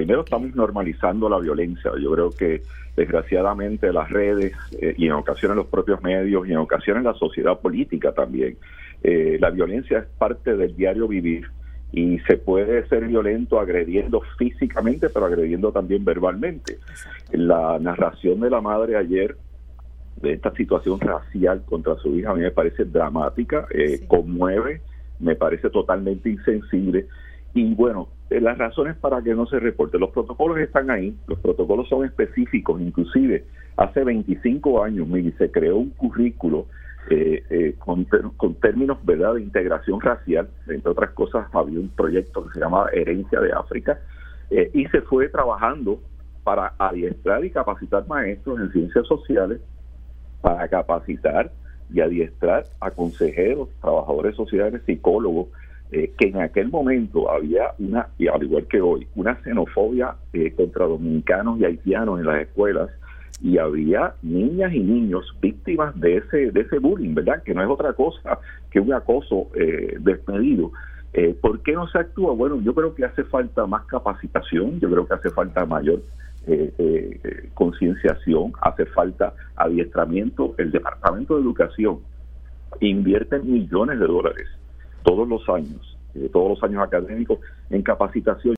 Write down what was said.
Primero, estamos normalizando la violencia. Yo creo que desgraciadamente las redes y en ocasiones los propios medios y en ocasiones la sociedad política también, la violencia es parte del diario vivir y se puede ser violento agrediendo físicamente, pero agrediendo también verbalmente. La narración de la madre ayer de esta situación racial contra su hija a mí me parece dramática, conmueve, me parece totalmente insensible. Y bueno, las razones para que no se reporte, los protocolos están ahí, los protocolos son específicos, inclusive hace 25 años, Miguel, se creó un currículo con términos, ¿verdad?, de integración racial. Entre otras cosas, había un proyecto que se llamaba Herencia de África, y se fue trabajando para adiestrar y capacitar maestros en ciencias sociales, para capacitar y adiestrar a consejeros, trabajadores sociales, psicólogos, que en aquel momento había una, y al igual que hoy, una xenofobia contra dominicanos y haitianos en las escuelas, y había niñas y niños víctimas de ese bullying, ¿verdad? Que no es otra cosa que un acoso desmedido. ¿Por qué no se actúa? Bueno, yo creo que hace falta más capacitación, yo creo que hace falta mayor concienciación, hace falta adiestramiento. El Departamento de Educación invierte millones de dólares todos los años académicos en capacitación.